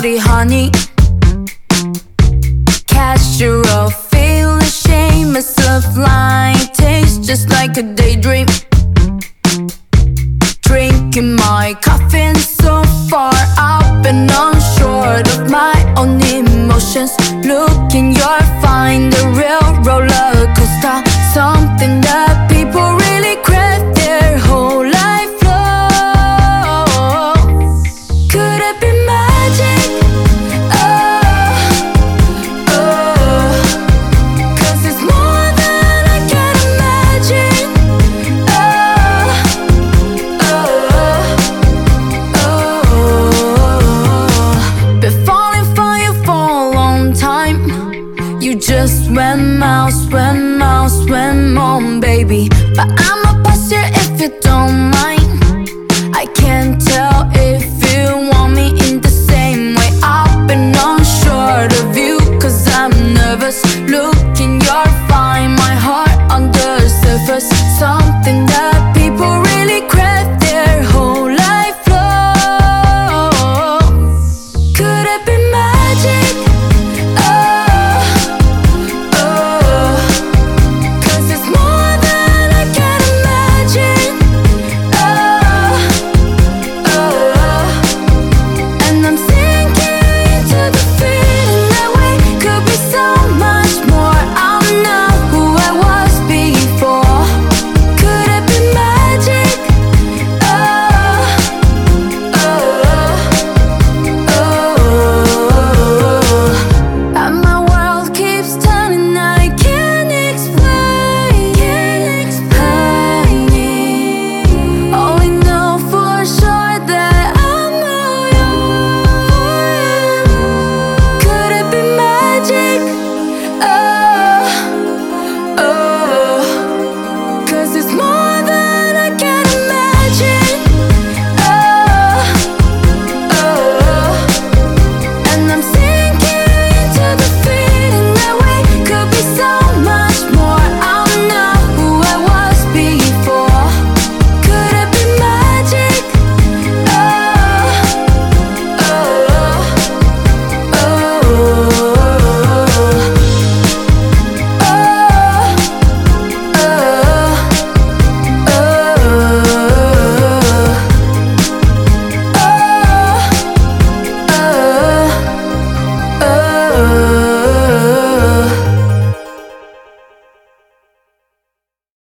body, honey. Casual, feel ashamed, myself lying, tastes just like a daydream. Drinking my coffee so far up and unsure of my own emotions. Looking, you'll find the real roller coaster, something that people really crave their whole life long. Could it be magic? Oh, oh, 'cause it's more than I can imagine. Oh, oh, oh. Been falling for you for a long time. You just swim out, on, baby. But I'ma pass here if you don't mind. I can't tell